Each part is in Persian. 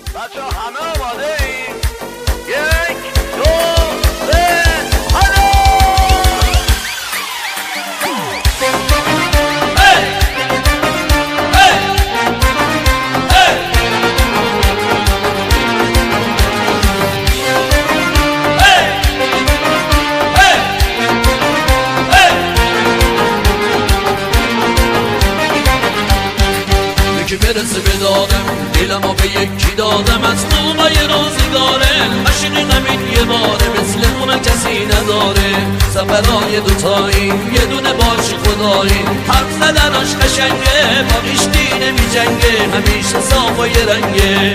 بچه همه آماده ایم؟ 1 2 3 هلو! یکی برسه به دادم دلمو به یکی دادم از خوبای روزگاره ماشین زمین یه باره مثل اون کسی نداره سفرهای دوتایی یه دونه باش خدایی حرف زدناش قشنگه با هیچکی نمیجنگه همیشه صاف و یه رنگه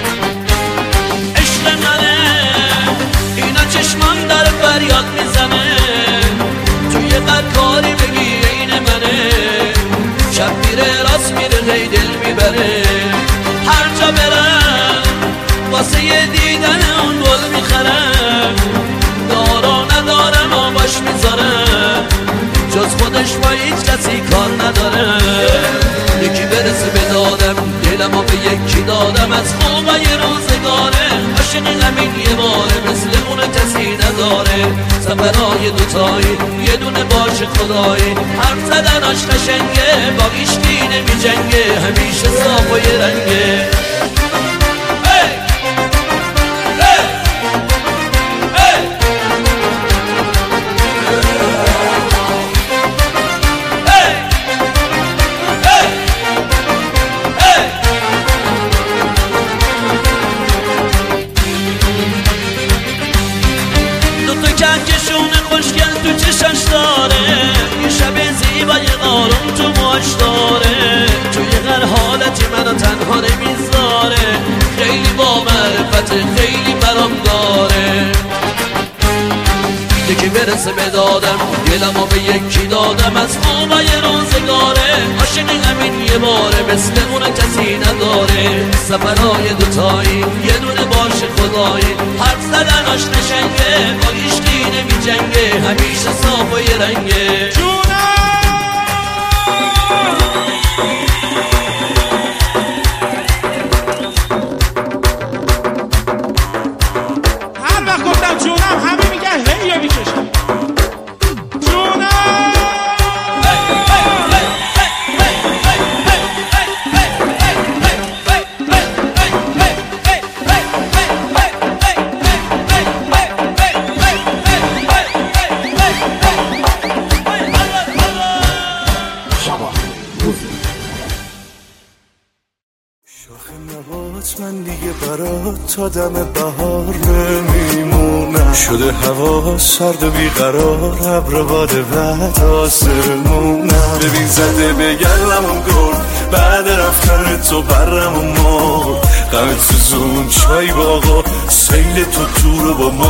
عشق منه اینا چشمان در فریاد میزنه توی قرکاری بگی این منه شب میره راست میره هی دل میبره هر جا برم واسه یه دیدن اون گل میخرم دارا ندارم و باش میذارم جز خودش با هیچ کسی کار نداره یکی برسه به دادم دلمو به یکی دادم از خوبای روزگاره عاشق همین یه باره مثل اون کسی نداره سفرهای دوتایی یه دونه باش خدایی حرف زدناش قشنگه با هیچکی نمیجنگه همیشه صاف و یه رنگه کهکشون خوشگل تو چشاش داره یه شب زیبای قارون تو موهاش داره توی هر حالتی منو تنها نمیذاره خیلی با معرفت خیلی برام داره یکی برسه به دادم دلمو به یکی دادم از خوبای روزگاره عاشق همین یه باره مثل اون کسی نداره سفرهای دوتایی یه دونه باش خدایی حرف زدناش قشنگه با هیچکی نمیجنگه همیشه صاف و یه رنگه هر وقت گفتم جونم همه میگن هی یا میکشم من دیگه برات تا دم بهار نمیمونم شده هوا سرد و بیقرار ابر باد بعد آسمونم ببین زده به گلمون گل بعد رفتن تو برم و مار غم تو زون چای باقا سیل تو تو رو با ما